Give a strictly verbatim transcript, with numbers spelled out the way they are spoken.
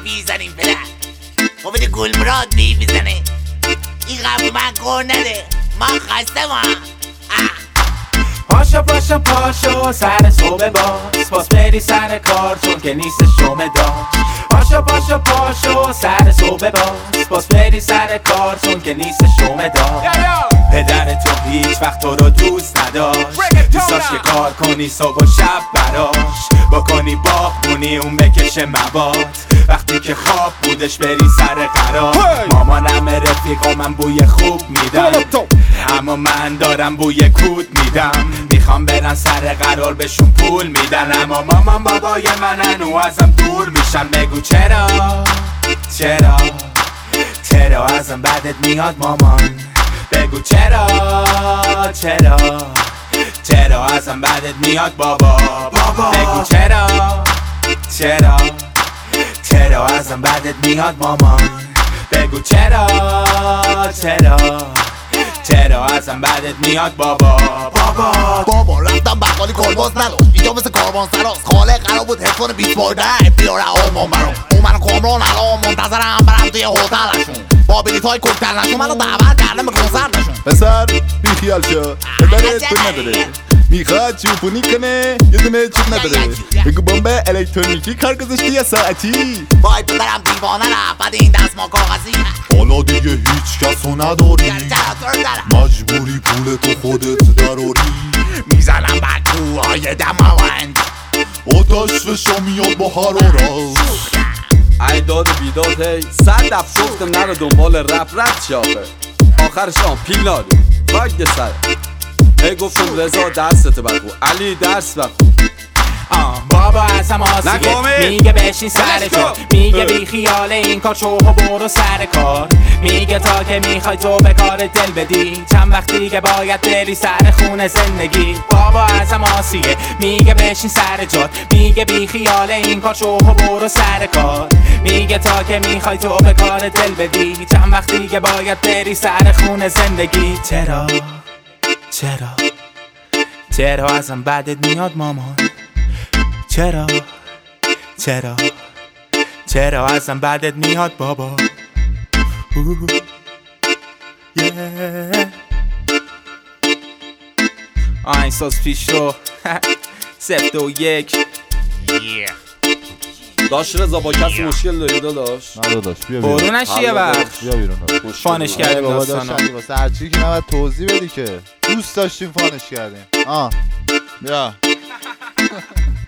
میزنیم پدر. خب بده گلمراد می میزنه این قبل من کار نده من خسته ما. پاشو پاشو پاشو سر صبح باز باز بری سر کار چون که نیست شومه داشت. پاشو پاشو پاشو سر صبح باز باز بری سر کار چون که نیست شومه داشت. پدر تو هیچ وقت تو رو دوست نداشت، دوست داشت که کار کنی صبح و شب براش، بکنی باغ بونی اون بکشه مواد، وقتی که خواب بودش بری سر قرار. مامانم رفیقا من بوی خوب میدم اما من دارم بوی کود میدم، میخوام برن سر قرار بهشون پول میدن اما مامان بابای منن و ازم دور میشن. بگو چرا چرا چرا ازم بدت میاد مامان، بگو چرا چرا چرا ازم بدت میاد بابا بابا، بگو چرا چرا چرا ازم بدت میاد مامان، بگو چرا چرا چرا ازم بدت میاد بابا بابا. بابا رفتم بقالی کلباس نداشت اینجا مثل کاروان سراست، خاله قرار بود هدفون بیست بارده بیاره آلمان برام، اون منو کامران الان منتظرم برم توی هتلشون با بلیط های کوکتل نشون منو دعوت کردم به کنسرتشون. پسر بیخیال شو پدرت پول نداره میخواد چوپونی کنه یه دونه چوب نداره، بگو بمب الکترونیکی کار گذاشتی یا ساعتی. وای پدرم دیوانه رفت بعد این دست ما کاغذی، حالا دیگه هیچ کسو نداری مجبوری پول تو خودت دراری، میزنم بر کوهای دماوند آتش فشا میاد با حرارت. ای داد و بیداد هی صد دفع گفتم نرو دنبال رپ رپ چی آخه آخرش هم پیل ناده خاک سر. هی گفتم رضا درست بخو علی درس بخو. آه بابا ازم آسیه میگه بشین سر جا، میگه بی خیال این کار شو و برو سر کار، میگه تا که میخوای تو به کار دل بدی چند وقتی که باید بری سر خونه زندگی. بابا ازم آسیه میگه بشین سر جا، میگه بی خیال این کار شو و برو سر کار، میگه تا که میخوای تو به کار دل بدی چند وقتی که باید بری سر خونه زندگی. چرا چرا چرا ازم بدت میاد مامان، چرا چرا چرا ازم بدت میاد بابا. آهنگساز پیش رو سفت و یک داشت رضا با کسی مشکل داری داداش؟ نه داداش بیا بیرون برونش یه وقت بیا بیرون فانش کردیم داستانو واسه هرچی که نباید توضیح بدی که دوست داشتیم فانش کردیم. آه بیا